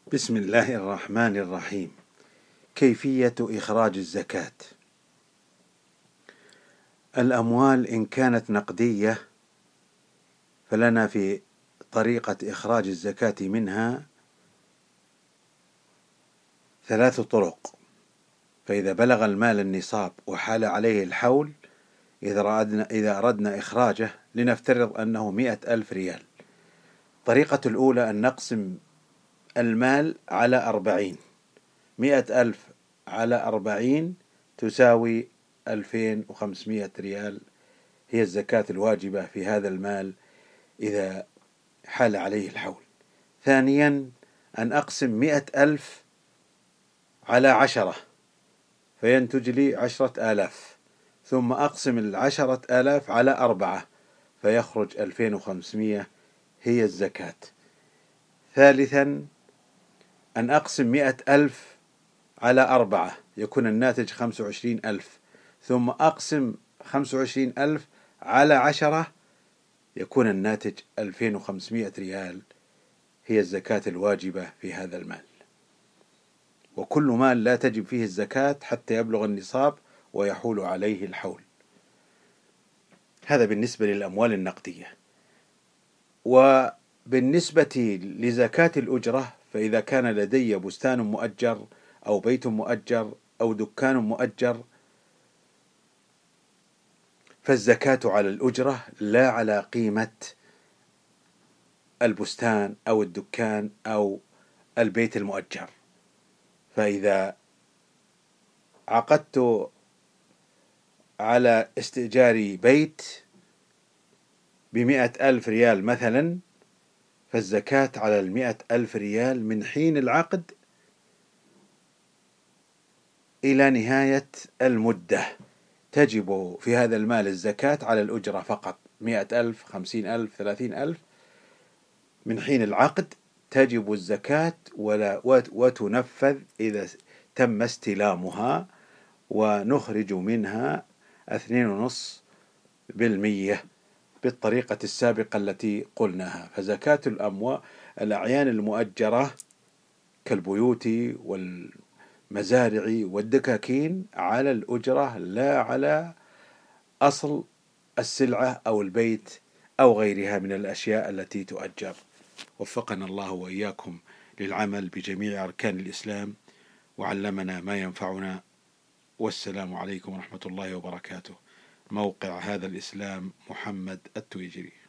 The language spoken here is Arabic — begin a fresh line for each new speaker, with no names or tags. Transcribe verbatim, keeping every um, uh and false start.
بسم الله الرحمن الرحيم. كيفية إخراج الزكاة. الأموال إن كانت نقدية فلنا في طريقة إخراج الزكاة منها ثلاث طرق. فإذا بلغ المال النصاب وحال عليه الحول، إذا أردنا, إذا أردنا إخراجه، لنفترض أنه مئة ألف ريال. الطريقة الأولى أن نقسم المال على أربعين. مئة ألف على أربعين تساوي ألفين وخمسمائة ريال، هي الزكاة الواجبة في هذا المال إذا حال عليه الحول. ثانيا أن أقسم مئة ألف على عشرة فينتج لي عشرة آلاف، ثم أقسم العشرة آلاف على أربعة فيخرج ألفين وخمسمائة، هي الزكاة. ثالثا أن أقسم مئة ألف على أربعة يكون الناتج خمسة وعشرين ألف، ثم أقسم خمسة وعشرين ألف على عشرة يكون الناتج ألفين وخمسمائة ريال، هي الزكاة الواجبة في هذا المال. وكل مال لا تجب فيه الزكاة حتى يبلغ النصاب ويحول عليه الحول. هذا بالنسبة للأموال النقدية. وبالنسبة لزكاة الأجرة، فإذا كان لدي بستان مؤجر أو بيت مؤجر أو دكان مؤجر فالزكاة على الأجرة لا على قيمة البستان أو الدكان أو البيت المؤجر. فإذا عقدت على استئجار بيت بمئة ألف ريال مثلا، فالزكاة على المئة ألف ريال من حين العقد إلى نهاية المدة. تجب في هذا المال الزكاة على الأجرة فقط، مئة ألف، خمسين ألف، ثلاثين ألف. من حين العقد تجب الزكاة ولا وتنفذ إذا تم استلامها، ونخرج منها اثنين ونص بالمية بالطريقة السابقة التي قلناها. فزكاة الأموال الأعيان المؤجرة كالبيوت والمزارع والدكاكين على الأجرة لا على أصل السلعة أو البيت أو غيرها من الأشياء التي تؤجر. وفقنا الله وإياكم للعمل بجميع أركان الإسلام، وعلمنا ما ينفعنا. والسلام عليكم ورحمة الله وبركاته. موقع هذا الإسلام محمد التويجري.